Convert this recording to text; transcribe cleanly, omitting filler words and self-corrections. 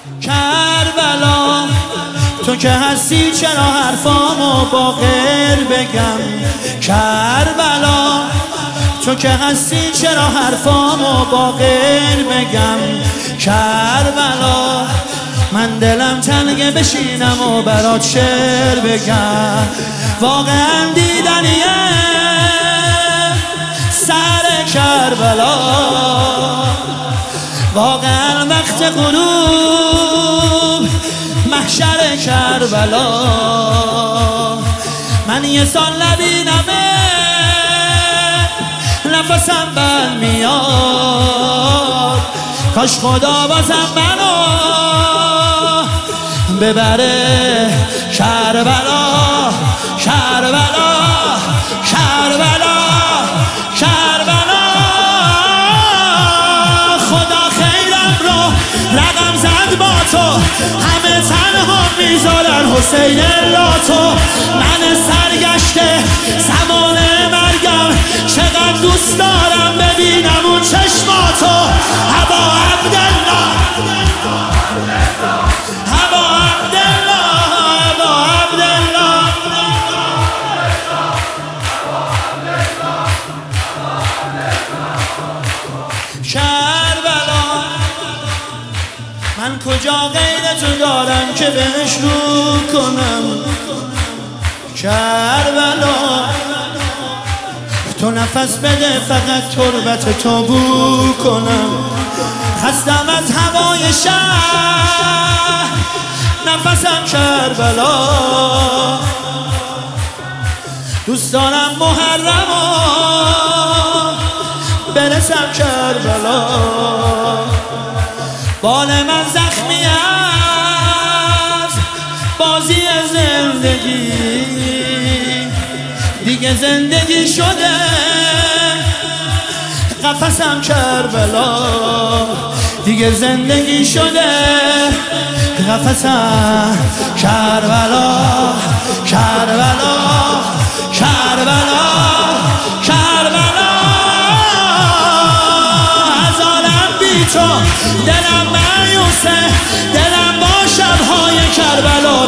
کربلا تو که هستی چرا حرفامو با غیر بگم؟ کربلا تو که هستی چرا حرفامو با غیر بگم؟ کربلا من دلم تنگه بشینم و برات شعر بگم. واقعا دیدنیه سر کربلا، واقعا وقت غروب محشر کربلا. من یه سال نبینمه نفسم بند میاد، کاش خدا بازم منو ببره کربلا. کربلا کربلا کربلا. خدا خیرم رو رقم زد با تو، همه تنها میذارن حسین لاتو. من سرگشته زمان مرگم چقدر دوست دارم ببینم اون چشماتو. هوا عبدالله هوا عبدالله هوا عبدالله. کربلا من کجا غیر تو دارم که بهش رو کنم؟ کربلا تو نفس بده فقط تربت تو بو کنم. خستم از هوای شهر نفسم کربلا. دوست دارم محرمو برسم کربلا. بال من زخمی از بازی زندگی، دیگه زندگی شده قفسم کربلا. دیگه زندگی شده قفسم کربلا. کربلا کربلا کربلا. از عالم بی تو دلم مایوسه، دلم با شبهای کربلا